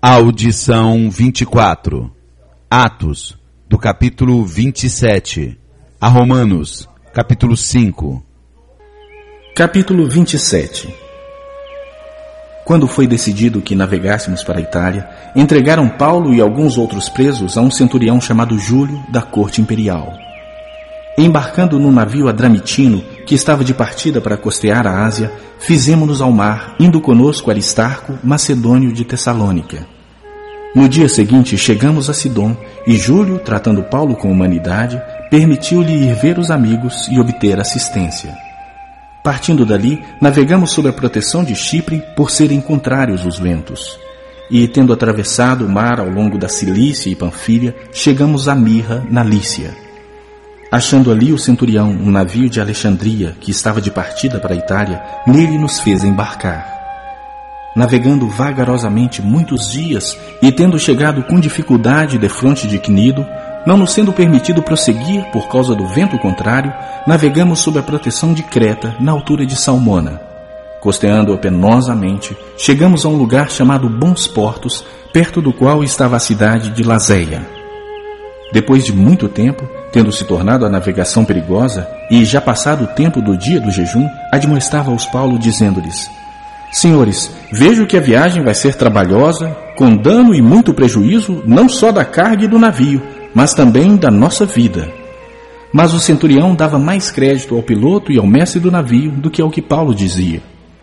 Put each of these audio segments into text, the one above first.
Audição 24. Atos, do capítulo 27. A Romanos, capítulo 5. Capítulo 27. Quando foi decidido que navegássemos para a Itália, entregaram Paulo e alguns outros presos a um centurião chamado Júlio, da corte imperial. Embarcando num navio adramitino, que estava de partida para costear a Ásia, fizemo-nos ao mar, indo conosco Aristarco, macedônio de Tessalônica. No dia seguinte chegamos a Sidom, e Júlio, tratando Paulo com humanidade, permitiu-lhe ir ver os amigos e obter assistência. Partindo dali, navegamos sob a proteção de Chipre, por serem contrários os ventos. E, tendo atravessado o mar ao longo da Cilícia e Panfília, chegamos a Mirra, na Lícia. Achando ali o centurião um navio de Alexandria, que estava de partida para a Itália, nele nos fez embarcar. Navegando vagarosamente muitos dias, e tendo chegado com dificuldade defronte de Cnido, não nos sendo permitido prosseguir por causa do vento contrário, navegamos sob a proteção de Creta, na altura de Salmona. Costeando-a penosamente, chegamos a um lugar chamado Bons Portos, perto do qual estava a cidade de Lazéia. Depois de muito tempo, tendo se tornado a navegação perigosa, e já passado o tempo do dia do jejum, admoestava-os Paulo, dizendo-lhes: Senhores, vejo que a viagem vai ser trabalhosa, com dano e muito prejuízo, não só da carga e do navio, mas também da nossa vida. Mas o centurião dava mais crédito ao piloto e ao mestre do navio do que ao que Paulo dizia.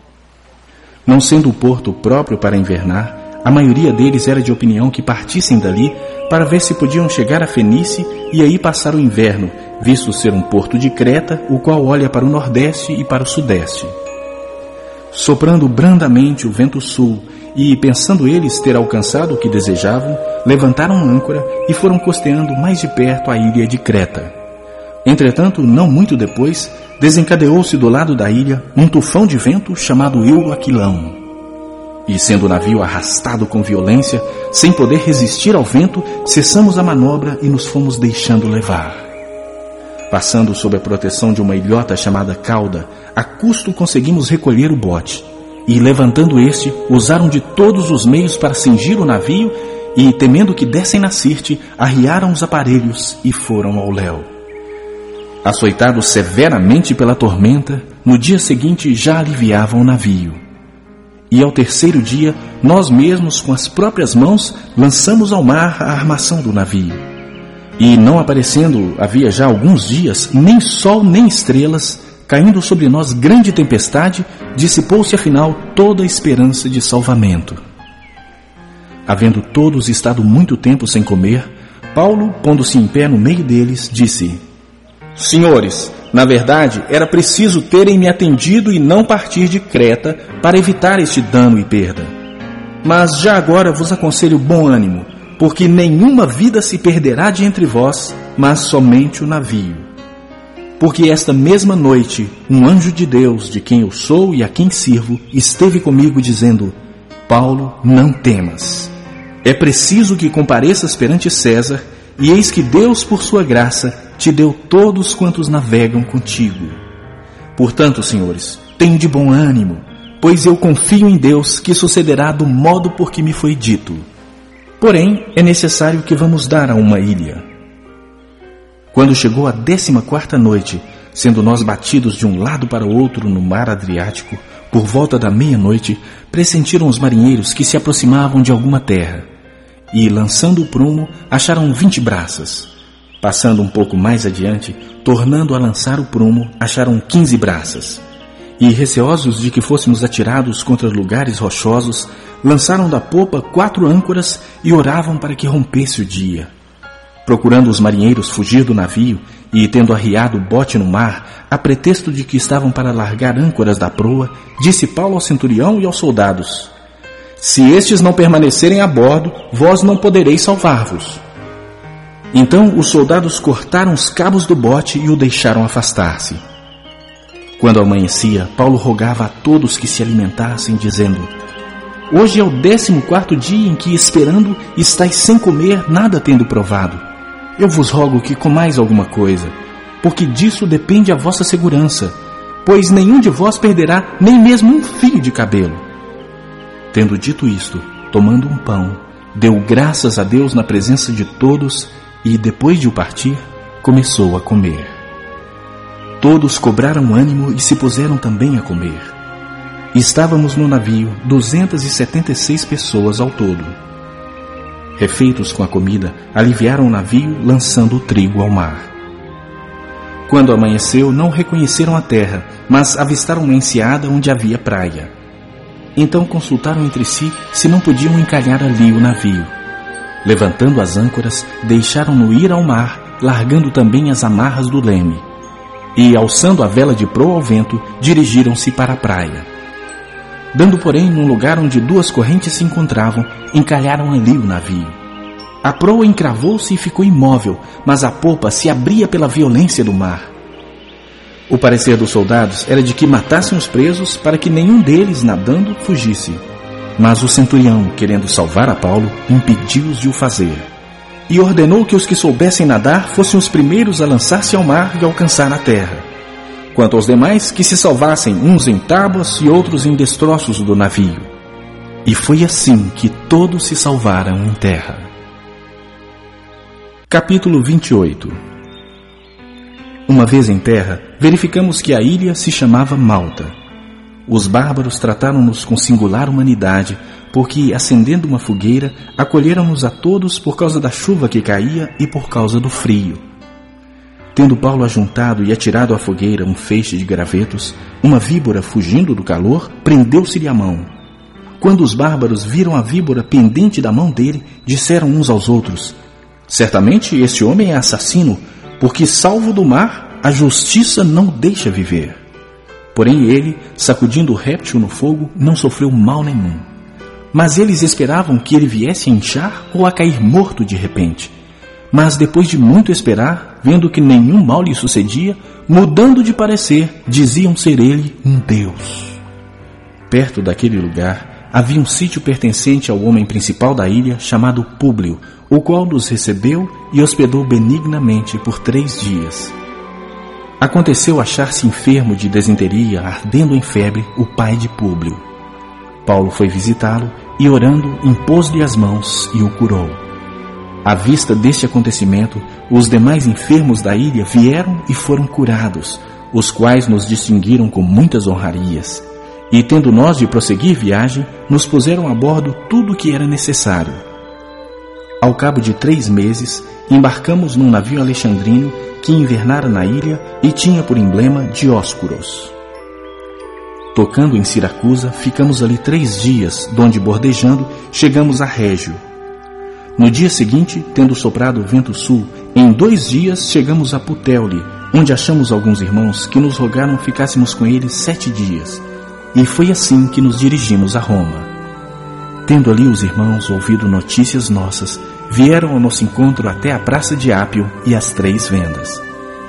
Não sendo o porto próprio para invernar, a maioria deles era de opinião que partissem dali para ver se podiam chegar a Fenície e aí passar o inverno, visto ser um porto de Creta, o qual olha para o nordeste e para o sudeste. Soprando brandamente o vento sul, e pensando eles ter alcançado o que desejavam, levantaram âncora e foram costeando mais de perto a ilha de Creta. Entretanto, não muito depois, desencadeou-se do lado da ilha um tufão de vento chamado Euroaquilão. E sendo o navio arrastado com violência, sem poder resistir ao vento, cessamos a manobra e nos fomos deixando levar. Passando sob a proteção de uma ilhota chamada Cauda, a custo conseguimos recolher o bote. E, levantando este, usaram de todos os meios para cingir o navio e, temendo que dessem na Sirte, arriaram os aparelhos e foram ao léu. Açoitados severamente pela tormenta, no dia seguinte já aliviavam o navio. E ao terceiro dia, nós mesmos, com as próprias mãos, lançamos ao mar a armação do navio. E, não aparecendo havia já alguns dias, nem sol nem estrelas, caindo sobre nós grande tempestade, dissipou-se afinal toda a esperança de salvamento. Havendo todos estado muito tempo sem comer, Paulo, pondo-se em pé no meio deles, disse: Senhores, na verdade era preciso terem me atendido e não partir de Creta para evitar este dano e perda. Mas já agora vos aconselho bom ânimo, porque nenhuma vida se perderá de entre vós, mas somente o navio. Porque esta mesma noite, um anjo de Deus, de quem eu sou e a quem sirvo, esteve comigo dizendo: Paulo, não temas. É preciso que compareças perante César, e eis que Deus, por sua graça, te deu todos quantos navegam contigo. Portanto, senhores, tenham de bom ânimo, pois eu confio em Deus que sucederá do modo por que me foi dito. Porém, é necessário que vamos dar a uma ilha. Quando chegou a 14ª noite, sendo nós batidos de um lado para o outro no mar Adriático, por volta da meia-noite, pressentiram os marinheiros que se aproximavam de alguma terra. E, lançando o prumo, acharam 20 braças. Passando um pouco mais adiante, tornando a lançar o prumo, acharam 15 braças. E, receosos de que fôssemos atirados contra lugares rochosos, lançaram da popa 4 âncoras e oravam para que rompesse o dia. Procurando os marinheiros fugir do navio e, tendo arriado o bote no mar, a pretexto de que estavam para largar âncoras da proa, disse Paulo ao centurião e aos soldados: Se estes não permanecerem a bordo, vós não podereis salvar-vos. Então os soldados cortaram os cabos do bote e o deixaram afastar-se. Quando amanhecia, Paulo rogava a todos que se alimentassem, dizendo: Hoje é o 14º dia em que, esperando, estáis sem comer, nada tendo provado. Eu vos rogo que comais alguma coisa, porque disso depende a vossa segurança, pois nenhum de vós perderá nem mesmo um fio de cabelo. Tendo dito isto, tomando um pão, deu graças a Deus na presença de todos e, depois de o partir, começou a comer. Todos cobraram ânimo e se puseram também a comer. Estávamos no navio 276 pessoas ao todo. Refeitos com a comida, aliviaram o navio, lançando o trigo ao mar. Quando amanheceu, não reconheceram a terra, mas avistaram uma enseada onde havia praia. Então consultaram entre si se não podiam encalhar ali o navio. Levantando as âncoras, deixaram-no ir ao mar, largando também as amarras do leme. E, alçando a vela de proa ao vento, dirigiram-se para a praia. Dando, porém, num lugar onde duas correntes se encontravam, encalharam ali o navio. A proa encravou-se e ficou imóvel, mas a popa se abria pela violência do mar. O parecer dos soldados era de que matassem os presos para que nenhum deles, nadando, fugisse. Mas o centurião, querendo salvar a Paulo, impediu-os de o fazer. E ordenou que os que soubessem nadar fossem os primeiros a lançar-se ao mar e alcançar a terra. Quanto aos demais, que se salvassem uns em tábuas e outros em destroços do navio. E foi assim que todos se salvaram em terra. Capítulo 28. Uma vez em terra, verificamos que a ilha se chamava Malta. Os bárbaros trataram-nos com singular humanidade, porque, acendendo uma fogueira, acolheram-nos a todos por causa da chuva que caía e por causa do frio. Tendo Paulo ajuntado e atirado à fogueira um feixe de gravetos, uma víbora, fugindo do calor, prendeu-se-lhe a mão. Quando os bárbaros viram a víbora pendente da mão dele, disseram uns aos outros: certamente este homem é assassino, porque, salvo do mar, a justiça não o deixa viver. Porém ele, sacudindo o réptil no fogo, não sofreu mal nenhum. Mas eles esperavam que ele viesse a inchar ou a cair morto de repente. Mas depois de muito esperar, vendo que nenhum mal lhe sucedia, mudando de parecer, diziam ser ele um deus. Perto daquele lugar havia um sítio pertencente ao homem principal da ilha, chamado Públio, o qual nos recebeu e hospedou benignamente por 3 dias. Aconteceu achar-se enfermo de desinteria, ardendo em febre, o pai de Públio. Paulo foi visitá-lo e, orando, impôs-lhe as mãos e o curou. À vista deste acontecimento, os demais enfermos da ilha vieram e foram curados, os quais nos distinguiram com muitas honrarias. E, tendo nós de prosseguir viagem, nos puseram a bordo tudo o que era necessário. Ao cabo de 3 meses, embarcamos num navio alexandrino que invernara na ilha e tinha por emblema Dióscuros. Tocando em Siracusa, ficamos ali 3 dias, donde, bordejando, chegamos a Régio. No dia seguinte, tendo soprado o vento sul, em 2 dias chegamos a Puteoli, onde achamos alguns irmãos que nos rogaram ficássemos com eles 7 dias. E foi assim que nos dirigimos a Roma. Tendo ali os irmãos ouvido notícias nossas, vieram ao nosso encontro até a praça de Ápio e as 3 vendas.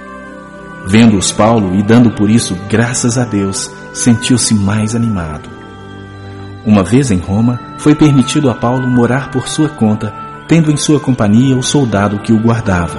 Vendo-os Paulo e dando por isso graças a Deus, sentiu-se mais animado. Uma vez em Roma, foi permitido a Paulo morar por sua conta, tendo em sua companhia o soldado que o guardava.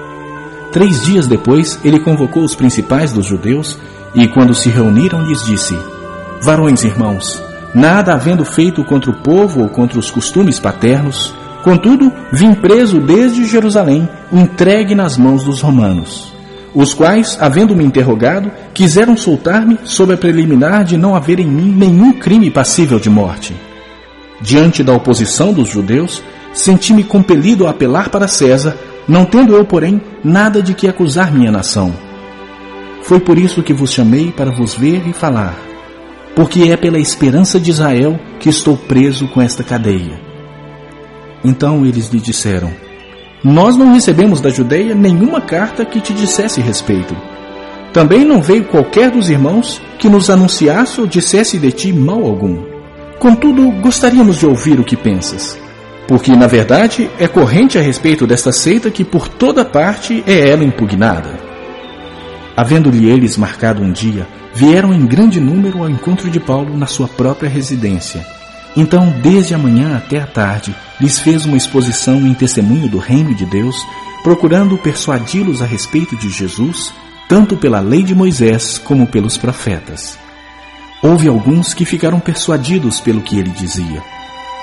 3 dias depois, ele convocou os principais dos judeus e, quando se reuniram, lhes disse: varões irmãos, nada havendo feito contra o povo ou contra os costumes paternos, contudo, vim preso desde Jerusalém, entregue nas mãos dos romanos, os quais, havendo-me interrogado, quiseram soltar-me sob a preliminar de não haver em mim nenhum crime passível de morte. Diante da oposição dos judeus, senti-me compelido a apelar para César, não tendo eu, porém, nada de que acusar minha nação. Foi por isso que vos chamei para vos ver e falar, porque é pela esperança de Israel que estou preso com esta cadeia. Então eles lhe disseram: nós não recebemos da Judeia nenhuma carta que te dissesse respeito. Também não veio qualquer dos irmãos que nos anunciasse ou dissesse de ti mal algum. Contudo, gostaríamos de ouvir o que pensas, porque na verdade é corrente a respeito desta seita que por toda parte é ela impugnada. Havendo-lhe eles marcado um dia, vieram em grande número ao encontro de Paulo na sua própria residência. Então, desde a manhã até a tarde, lhes fez uma exposição em testemunho do reino de Deus, procurando persuadi-los a respeito de Jesus, tanto pela lei de Moisés como pelos profetas. Houve alguns que ficaram persuadidos pelo que ele dizia.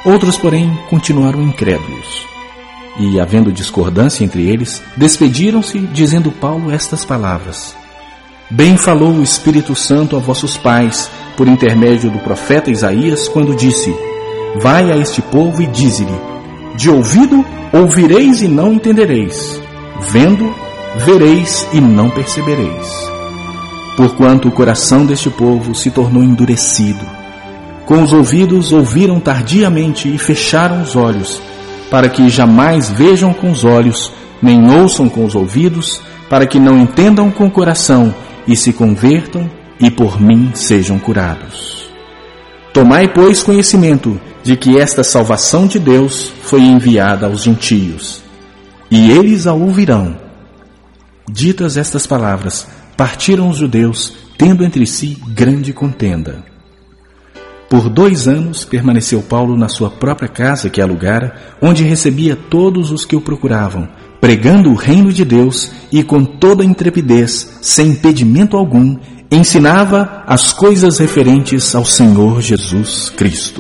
Outros, porém, continuaram incrédulos. E, havendo discordância entre eles, despediram-se, dizendo Paulo estas palavras: Bem falou o Espírito Santo a vossos pais, por intermédio do profeta Isaías, quando disse: Vai a este povo e dize-lhe: De ouvido ouvireis e não entendereis, vendo, vereis e não percebereis. Porquanto o coração deste povo se tornou endurecido. Com os ouvidos ouviram tardiamente e fecharam os olhos, para que jamais vejam com os olhos, nem ouçam com os ouvidos, para que não entendam com o coração e se convertam e por mim sejam curados. Tomai, pois, conhecimento de que esta salvação de Deus foi enviada aos gentios, e eles a ouvirão. Ditas estas palavras, partiram os judeus, tendo entre si grande contenda. Por 2 anos permaneceu Paulo na sua própria casa que alugara, onde recebia todos os que o procuravam, pregando o reino de Deus e com toda intrepidez, sem impedimento algum, ensinava as coisas referentes ao Senhor Jesus Cristo.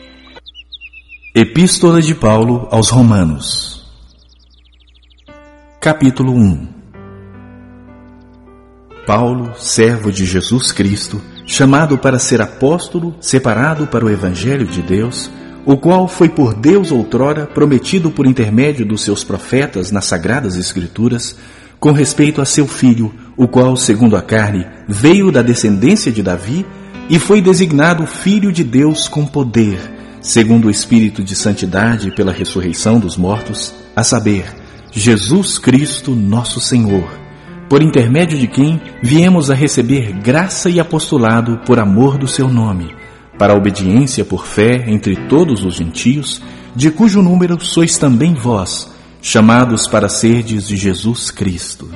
Epístola de Paulo aos Romanos. Capítulo 1. Paulo, servo de Jesus Cristo, chamado para ser apóstolo, separado para o Evangelho de Deus, o qual foi por Deus outrora prometido por intermédio dos seus profetas nas Sagradas Escrituras, com respeito a seu filho, o qual, segundo a carne, veio da descendência de Davi e foi designado Filho de Deus com poder, segundo o Espírito de santidade pela ressurreição dos mortos, a saber, Jesus Cristo nosso Senhor, por intermédio de quem viemos a receber graça e apostolado por amor do seu nome, para a obediência por fé entre todos os gentios, de cujo número sois também vós, chamados para serdes de Jesus Cristo.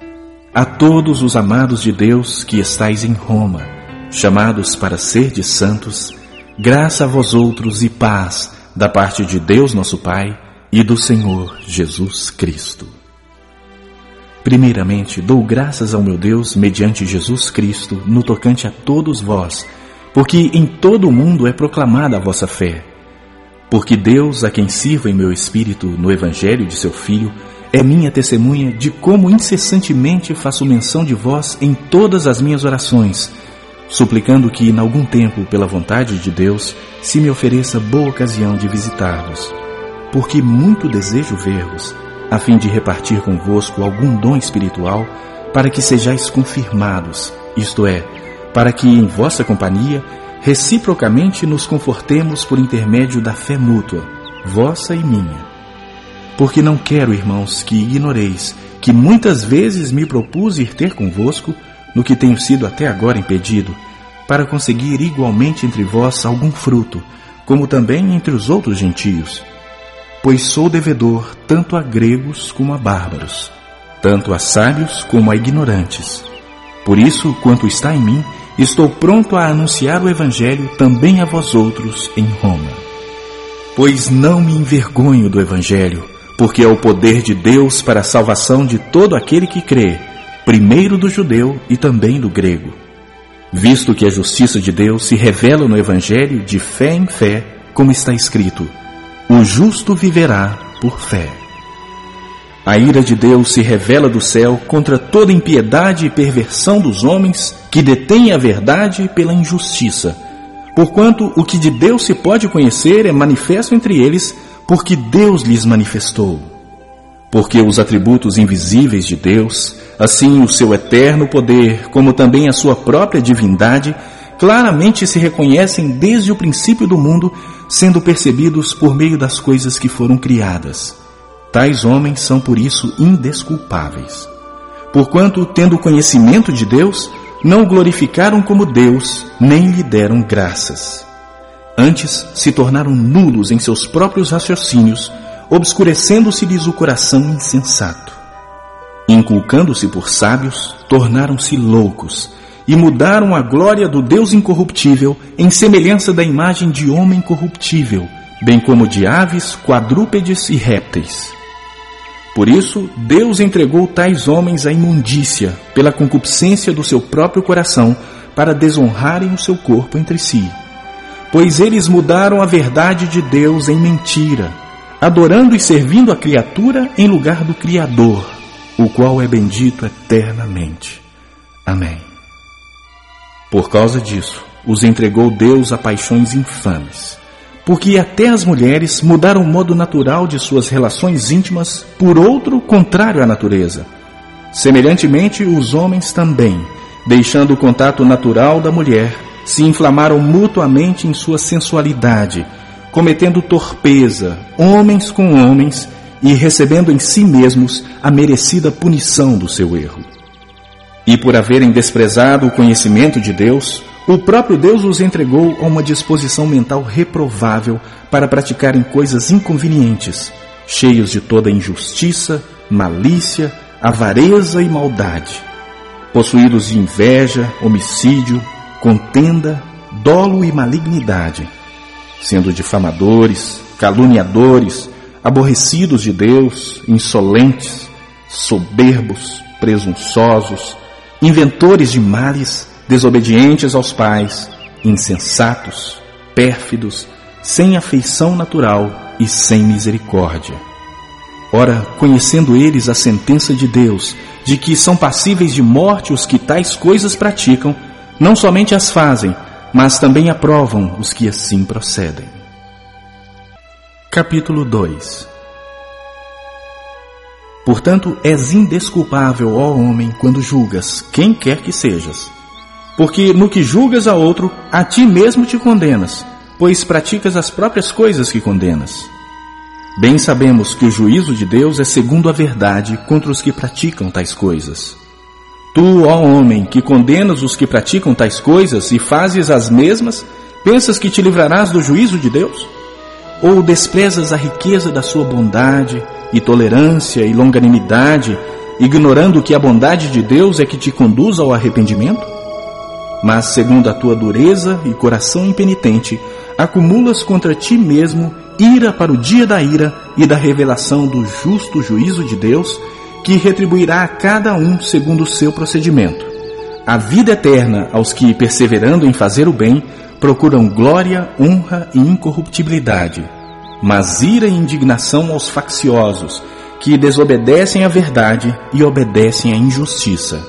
A todos os amados de Deus que estais em Roma, chamados para serdes santos, graça a vós outros e paz da parte de Deus nosso Pai e do Senhor Jesus Cristo. Primeiramente, dou graças ao meu Deus mediante Jesus Cristo no tocante a todos vós, porque em todo o mundo é proclamada a vossa fé. Porque Deus, a quem sirvo em meu espírito no Evangelho de seu Filho, é minha testemunha de como incessantemente faço menção de vós em todas as minhas orações, suplicando que, em algum tempo, pela vontade de Deus, se me ofereça boa ocasião de visitar-vos. Porque muito desejo ver-vos, a fim de repartir convosco algum dom espiritual, para que sejais confirmados, isto é, para que em vossa companhia reciprocamente nos confortemos por intermédio da fé mútua, vossa e minha. Porque não quero, irmãos, que ignoreis que muitas vezes me propus ir ter convosco, no que tenho sido até agora impedido, para conseguir igualmente entre vós algum fruto, como também entre os outros gentios. Pois sou devedor tanto a gregos como a bárbaros, tanto a sábios como a ignorantes. Por isso, quanto está em mim, estou pronto a anunciar o Evangelho também a vós outros em Roma. Pois não me envergonho do Evangelho, porque é o poder de Deus para a salvação de todo aquele que crê, primeiro do judeu e também do grego. Visto que a justiça de Deus se revela no Evangelho de fé em fé, como está escrito: o justo viverá por fé. A ira de Deus se revela do céu contra toda impiedade e perversão dos homens que detêm a verdade pela injustiça, porquanto o que de Deus se pode conhecer é manifesto entre eles, porque Deus lhes manifestou. Porque os atributos invisíveis de Deus, assim o seu eterno poder, como também a sua própria divindade, claramente se reconhecem desde o princípio do mundo, sendo percebidos por meio das coisas que foram criadas. Tais homens são por isso indesculpáveis. Porquanto, tendo conhecimento de Deus, não o glorificaram como Deus, nem lhe deram graças. Antes, se tornaram nulos em seus próprios raciocínios, obscurecendo-se-lhes o coração insensato. Inculcando-se por sábios, tornaram-se loucos, e mudaram a glória do Deus incorruptível em semelhança da imagem de homem corruptível, bem como de aves, quadrúpedes e répteis. Por isso, Deus entregou tais homens à imundícia, pela concupiscência do seu próprio coração, para desonrarem o seu corpo entre si. pois eles mudaram a verdade de Deus em mentira, adorando e servindo a criatura em lugar do Criador, o qual é bendito eternamente. Amém. Por causa disso, os entregou Deus a paixões infames, porque até as mulheres mudaram o modo natural de suas relações íntimas por outro contrário à natureza. Semelhantemente, os homens também, deixando o contato natural da mulher, se inflamaram mutuamente em sua sensualidade, cometendo torpeza, homens com homens, e recebendo em si mesmos a merecida punição do seu erro. E por haverem desprezado o conhecimento de Deus, o próprio Deus os entregou a uma disposição mental reprovável para praticarem coisas inconvenientes, cheios de toda injustiça, malícia, avareza e maldade, possuídos de inveja, homicídio, contenda, dolo e malignidade, sendo difamadores, caluniadores, aborrecidos de Deus, insolentes, soberbos, presunçosos, inventores de males, desobedientes aos pais, insensatos, pérfidos, sem afeição natural e sem misericórdia. Ora, conhecendo eles a sentença de Deus, de que são passíveis de morte os que tais coisas praticam, não somente as fazem, mas também aprovam os que assim procedem. Capítulo 2. Portanto, és indesculpável, ó homem, quando julgas, quem quer que sejas. Porque no que julgas a outro, a ti mesmo te condenas, pois praticas as próprias coisas que condenas. Bem sabemos que o juízo de Deus é segundo a verdade contra os que praticam tais coisas. Tu, ó homem, que condenas os que praticam tais coisas e fazes as mesmas, pensas que te livrarás do juízo de Deus? Ou desprezas a riqueza da sua bondade e tolerância e longanimidade, ignorando que a bondade de Deus é que te conduz ao arrependimento? Mas, segundo a tua dureza e coração impenitente, acumulas contra ti mesmo ira para o dia da ira e da revelação do justo juízo de Deus, que retribuirá a cada um segundo o seu procedimento. A vida eterna aos que, perseverando em fazer o bem, procuram glória, honra e incorruptibilidade, mas ira e indignação aos facciosos, que desobedecem à verdade e obedecem à injustiça.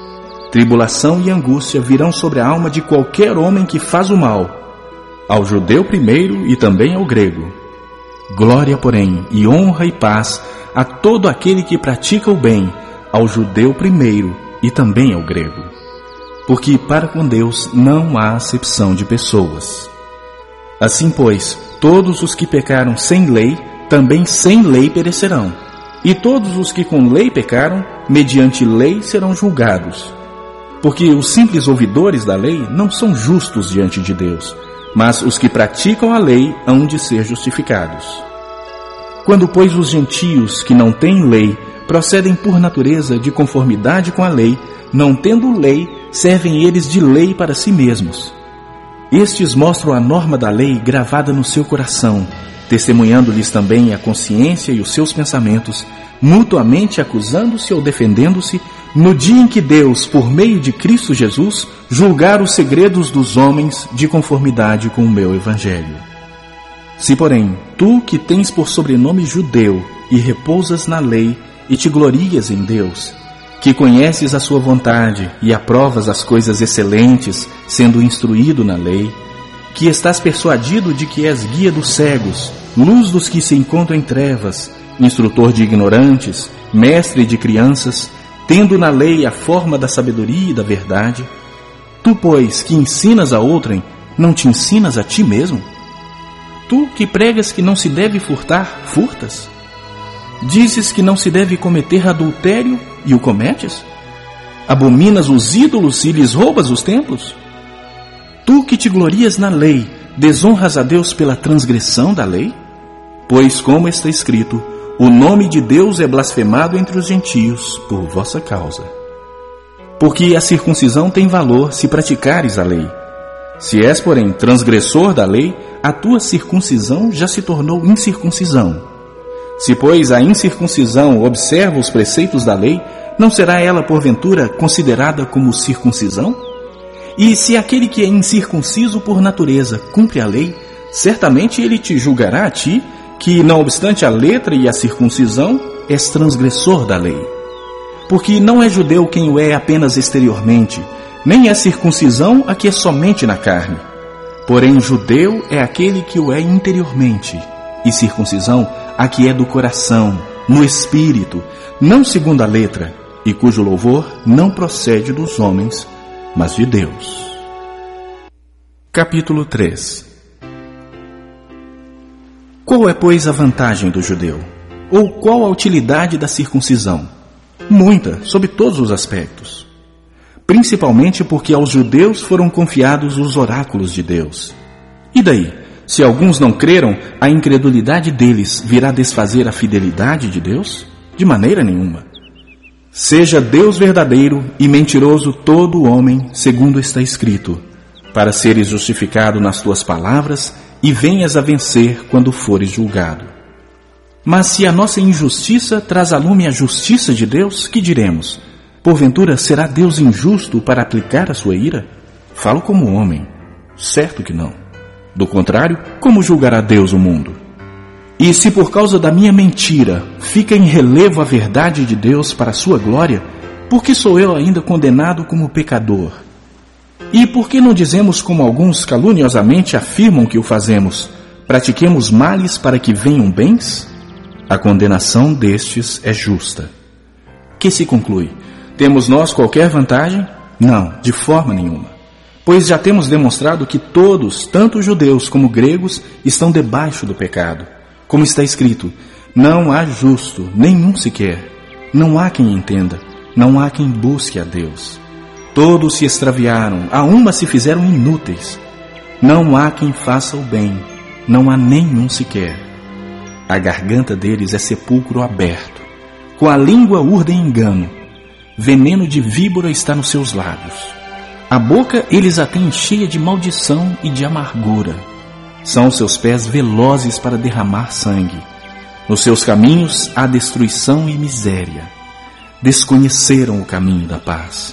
Tribulação e angústia virão sobre a alma de qualquer homem que faz o mal, ao judeu primeiro e também ao grego. Glória, porém, e honra e paz a todo aquele que pratica o bem, ao judeu primeiro e também ao grego. Porque para com Deus não há acepção de pessoas. Assim, pois, todos os que pecaram sem lei, também sem lei perecerão. E todos os que com lei pecaram, mediante lei serão julgados. Porque os simples ouvidores da lei não são justos diante de Deus, mas os que praticam a lei hão de ser justificados. Quando, pois, os gentios que não têm lei procedem por natureza de conformidade com a lei, não tendo lei, servem eles de lei para si mesmos. Estes mostram a norma da lei gravada no seu coração, testemunhando-lhes também a consciência e os seus pensamentos, mutuamente acusando-se ou defendendo-se, no dia em que Deus, por meio de Cristo Jesus, julgar os segredos dos homens de conformidade com o meu Evangelho. Se, porém, tu que tens por sobrenome judeu e repousas na lei e te glorias em Deus, que conheces a sua vontade e aprovas as coisas excelentes, sendo instruído na lei, que estás persuadido de que és guia dos cegos, luz dos que se encontram em trevas, instrutor de ignorantes, mestre de crianças, tendo na lei a forma da sabedoria e da verdade, tu, pois, que ensinas a outrem, não te ensinas a ti mesmo? Tu que pregas que não se deve furtar, furtas? Dizes que não se deve cometer adultério e o cometes? Abominas os ídolos e lhes roubas os templos? Tu que te glorias na lei, desonras a Deus pela transgressão da lei? Pois, como está escrito, o nome de Deus é blasfemado entre os gentios por vossa causa. Porque a circuncisão tem valor se praticares a lei. Se és, porém, transgressor da lei, a tua circuncisão já se tornou incircuncisão. Se, pois, a incircuncisão observa os preceitos da lei, não será ela, porventura, considerada como circuncisão? E se aquele que é incircunciso por natureza cumpre a lei, certamente ele te julgará a ti, que não obstante a letra e a circuncisão, és transgressor da lei. Porque não é judeu quem o é apenas exteriormente, nem é circuncisão a que é somente na carne. Porém, judeu é aquele que o é interiormente, e circuncisão a que é do coração, no espírito, não segundo a letra, e cujo louvor não procede dos homens, mas de Deus. Capítulo 3. Qual é, pois, a vantagem do judeu? Ou qual a utilidade da circuncisão? Muita, sob todos os aspectos. Principalmente porque aos judeus foram confiados os oráculos de Deus. E daí? Se alguns não creram, a incredulidade deles virá desfazer a fidelidade de Deus? De maneira nenhuma. Seja Deus verdadeiro e mentiroso todo homem, segundo está escrito, para seres justificado nas tuas palavras e venhas a vencer quando fores julgado. Mas se a nossa injustiça traz à lume a justiça de Deus, que diremos? Porventura será Deus injusto para aplicar a sua ira? Falo como homem. Certo que não. Do contrário, como julgará Deus o mundo? E se por causa da minha mentira fica em relevo a verdade de Deus para a sua glória, por que sou eu ainda condenado como pecador? E por que não dizemos como alguns caluniosamente afirmam que o fazemos? Pratiquemos males para que venham bens? A condenação destes é justa. Que se conclui? Temos nós qualquer vantagem? Não, de forma nenhuma. Pois já temos demonstrado que todos, tanto judeus como gregos, estão debaixo do pecado. Como está escrito, não há justo, nenhum sequer. Não há quem entenda, não há quem busque a Deus. Todos se extraviaram, a uma se fizeram inúteis. Não há quem faça o bem, não há nenhum sequer. A garganta deles é sepulcro aberto. Com a língua urdem engano. Veneno de víbora está nos seus lábios. A boca eles a têm cheia de maldição e de amargura. São seus pés velozes para derramar sangue. Nos seus caminhos há destruição e miséria. Desconheceram o caminho da paz.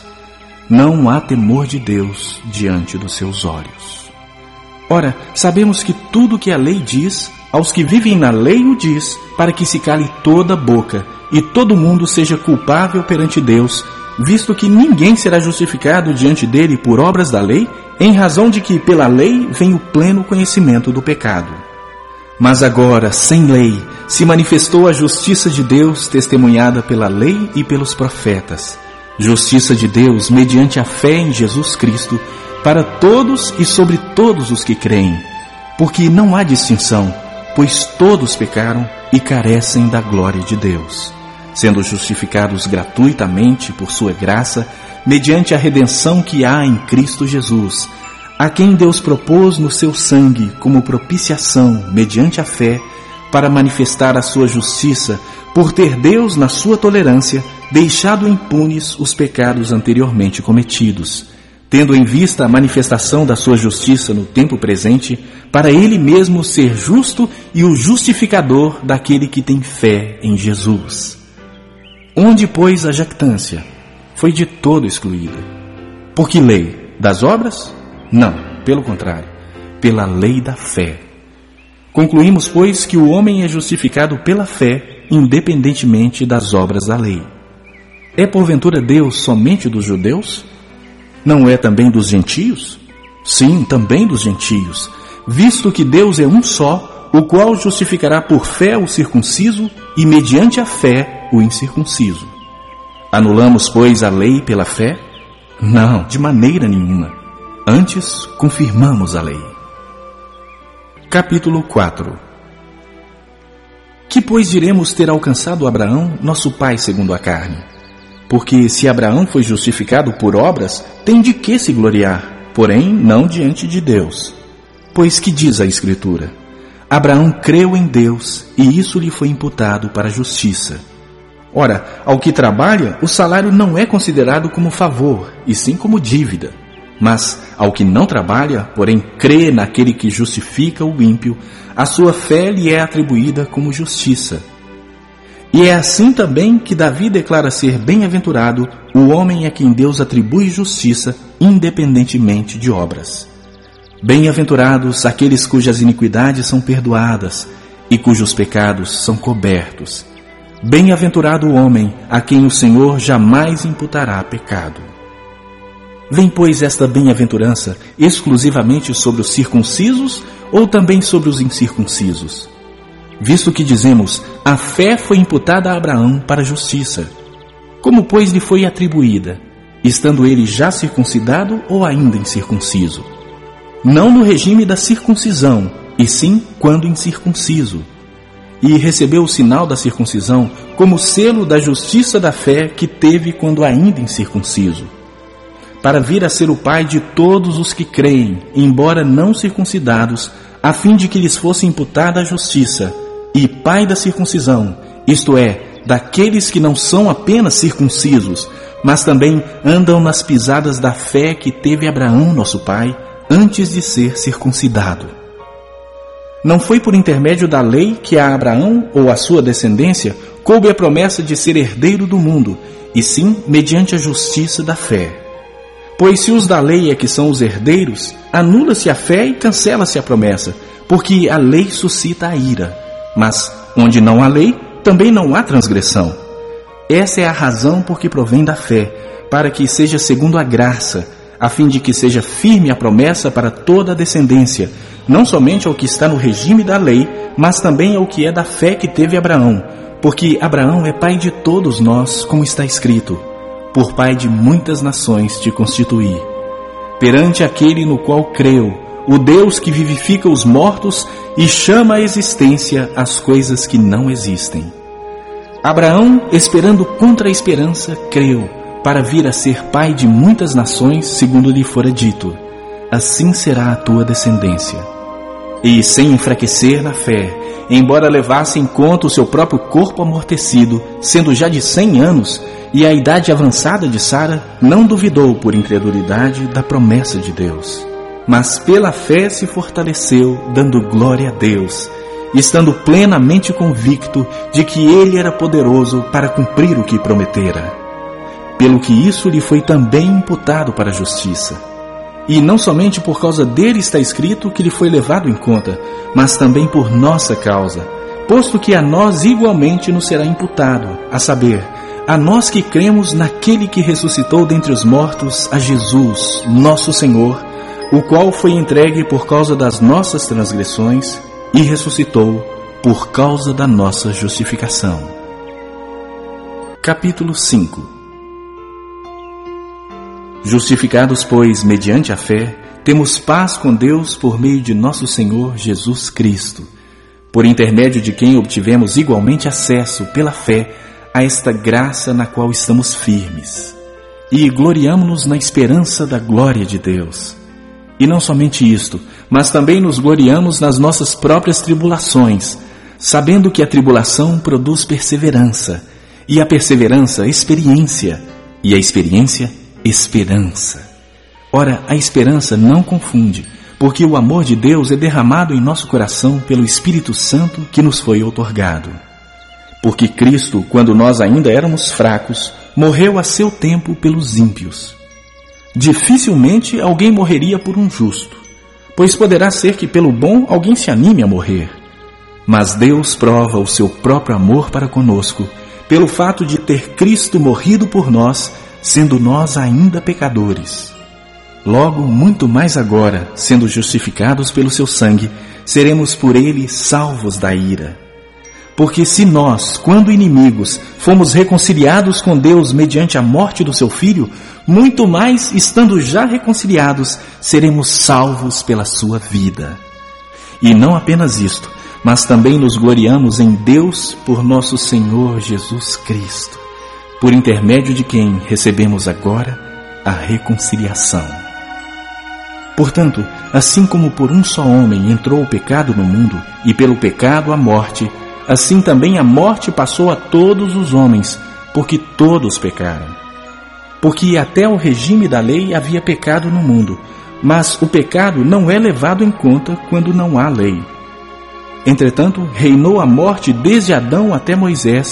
Não há temor de Deus diante dos seus olhos. Ora, sabemos que tudo que a lei diz, aos que vivem na lei o diz, para que se cale toda a boca e todo mundo seja culpável perante Deus, visto que ninguém será justificado diante dele por obras da lei, em razão de que pela lei vem o pleno conhecimento do pecado. Mas agora, sem lei, se manifestou a justiça de Deus testemunhada pela lei e pelos profetas. Justiça de Deus mediante a fé em Jesus Cristo, para todos e sobre todos os que creem, porque não há distinção, pois todos pecaram e carecem da glória de Deus, sendo justificados gratuitamente por sua graça, mediante a redenção que há em Cristo Jesus, a quem Deus propôs no seu sangue como propiciação, mediante a fé, para manifestar a sua justiça, por ter Deus, na sua tolerância, deixado impunes os pecados anteriormente cometidos, tendo em vista a manifestação da sua justiça no tempo presente, para ele mesmo ser justo e o justificador daquele que tem fé em Jesus. Onde, pois, a jactância? Foi de todo excluída. Por que lei? Das obras? Não, pelo contrário, pela lei da fé. Concluímos, pois, que o homem é justificado pela fé, independentemente das obras da lei. É porventura Deus somente dos judeus? Não é também dos gentios? Sim, também dos gentios, visto que Deus é um só, o qual justificará por fé o circunciso e mediante a fé o incircunciso. Anulamos, pois, a lei pela fé? Não, de maneira nenhuma. Antes, confirmamos a lei. Capítulo 4. Que, pois, diremos ter alcançado Abraão, nosso pai segundo a carne? Porque se Abraão foi justificado por obras, tem de que se gloriar, porém não diante de Deus. Pois que diz a Escritura? Abraão creu em Deus, e isso lhe foi imputado para a justiça. Ora, ao que trabalha, o salário não é considerado como favor, e sim como dívida. Mas ao que não trabalha, porém crê naquele que justifica o ímpio, a sua fé lhe é atribuída como justiça. E é assim também que Davi declara ser bem-aventurado o homem a quem Deus atribui justiça independentemente de obras. Bem-aventurados aqueles cujas iniquidades são perdoadas e cujos pecados são cobertos. Bem-aventurado o homem a quem o Senhor jamais imputará pecado. Vem, pois, esta bem-aventurança exclusivamente sobre os circuncisos ou também sobre os incircuncisos? Visto que dizemos, a fé foi imputada a Abraão para a justiça. Como, pois, lhe foi atribuída, estando ele já circuncidado ou ainda incircunciso? Não no regime da circuncisão, e sim quando incircunciso. E recebeu o sinal da circuncisão como selo da justiça da fé que teve quando ainda incircunciso, para vir a ser o pai de todos os que creem, embora não circuncidados, a fim de que lhes fosse imputada a justiça, e pai da circuncisão, isto é, daqueles que não são apenas circuncisos, mas também andam nas pisadas da fé que teve Abraão, nosso pai, antes de ser circuncidado. Não foi por intermédio da lei que a Abraão ou a sua descendência coube a promessa de ser herdeiro do mundo, e sim mediante a justiça da fé. Pois se os da lei é que são os herdeiros, anula-se a fé e cancela-se a promessa, porque a lei suscita a ira. Mas onde não há lei, também não há transgressão. Essa é a razão por que provém da fé, para que seja segundo a graça, a fim de que seja firme a promessa para toda a descendência, não somente ao que está no regime da lei, mas também ao que é da fé que teve Abraão, porque Abraão é pai de todos nós, como está escrito: por pai de muitas nações te constituí. Perante aquele no qual creu, o Deus que vivifica os mortos e chama à existência as coisas que não existem. Abraão, esperando contra a esperança, creu, para vir a ser pai de muitas nações, segundo lhe fora dito: assim será a tua descendência. E sem enfraquecer na fé, embora levasse em conta o seu próprio corpo amortecido, sendo já de 100 anos, e a idade avançada de Sara, não duvidou por incredulidade da promessa de Deus. Mas pela fé se fortaleceu, dando glória a Deus, estando plenamente convicto de que Ele era poderoso para cumprir o que prometera. Pelo que isso lhe foi também imputado para a justiça. E não somente por causa dele está escrito que lhe foi levado em conta, mas também por nossa causa, posto que a nós igualmente nos será imputado, a saber, a nós que cremos naquele que ressuscitou dentre os mortos, a Jesus, nosso Senhor, o qual foi entregue por causa das nossas transgressões e ressuscitou por causa da nossa justificação. Capítulo 5. Justificados, pois, mediante a fé, temos paz com Deus por meio de nosso Senhor Jesus Cristo, por intermédio de quem obtivemos igualmente acesso, pela fé, a esta graça na qual estamos firmes. E gloriamo-nos na esperança da glória de Deus. E não somente isto, mas também nos gloriamos nas nossas próprias tribulações, sabendo que a tribulação produz perseverança, e a perseverança, experiência, e a experiência, esperança. Ora, a esperança não confunde, porque o amor de Deus é derramado em nosso coração pelo Espírito Santo que nos foi outorgado. Porque Cristo, quando nós ainda éramos fracos, morreu a seu tempo pelos ímpios. Dificilmente alguém morreria por um justo, pois poderá ser que pelo bom alguém se anime a morrer. Mas Deus prova o seu próprio amor para conosco, pelo fato de ter Cristo morrido por nós, sendo nós ainda pecadores. Logo, muito mais agora, sendo justificados pelo seu sangue, seremos por ele salvos da ira. Porque se nós, quando inimigos, fomos reconciliados com Deus mediante a morte do seu Filho, muito mais, estando já reconciliados, seremos salvos pela sua vida. E não apenas isto, mas também nos gloriamos em Deus por nosso Senhor Jesus Cristo, por intermédio de quem recebemos agora a reconciliação. Portanto, assim como por um só homem entrou o pecado no mundo, e pelo pecado a morte, assim também a morte passou a todos os homens, porque todos pecaram. Porque até o regime da lei havia pecado no mundo, mas o pecado não é levado em conta quando não há lei. Entretanto, reinou a morte desde Adão até Moisés,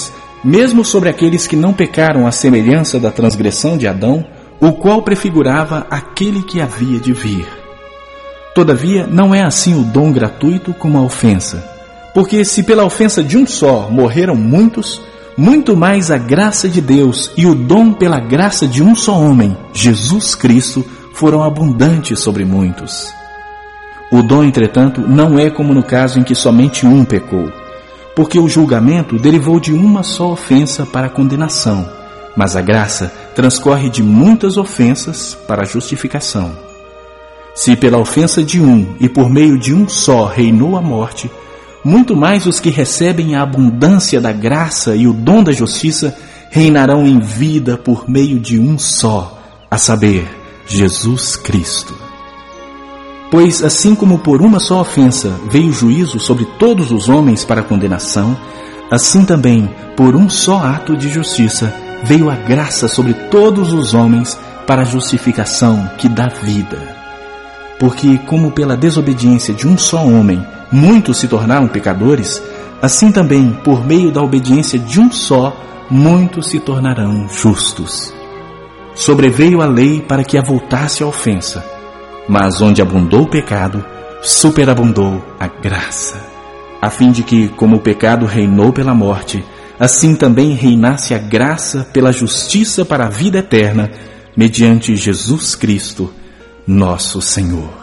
mesmo sobre aqueles que não pecaram à semelhança da transgressão de Adão, o qual prefigurava aquele que havia de vir. Todavia, não é assim o dom gratuito como a ofensa. Porque se pela ofensa de um só morreram muitos, muito mais a graça de Deus e o dom pela graça de um só homem, Jesus Cristo, foram abundantes sobre muitos. O dom, entretanto, não é como no caso em que somente um pecou, porque o julgamento derivou de uma só ofensa para a condenação, mas a graça transcorre de muitas ofensas para a justificação. Se pela ofensa de um e por meio de um só reinou a morte, muito mais os que recebem a abundância da graça e o dom da justiça reinarão em vida por meio de um só, a saber, Jesus Cristo. Pois assim como por uma só ofensa veio o juízo sobre todos os homens para a condenação, assim também por um só ato de justiça veio a graça sobre todos os homens para a justificação que dá vida. Porque como pela desobediência de um só homem muitos se tornaram pecadores, assim também por meio da obediência de um só muitos se tornarão justos. Sobreveio a lei para que avultasse a ofensa, mas onde abundou o pecado, superabundou a graça, a fim de que, como o pecado reinou pela morte, assim também reinasse a graça pela justiça para a vida eterna, mediante Jesus Cristo, nosso Senhor.